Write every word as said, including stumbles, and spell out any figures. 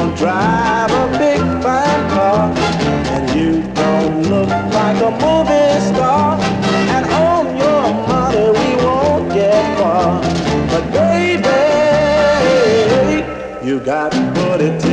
don't drive a big fine car, and you don't look like a movie star, and on your money we won't get far. But baby, you got to put it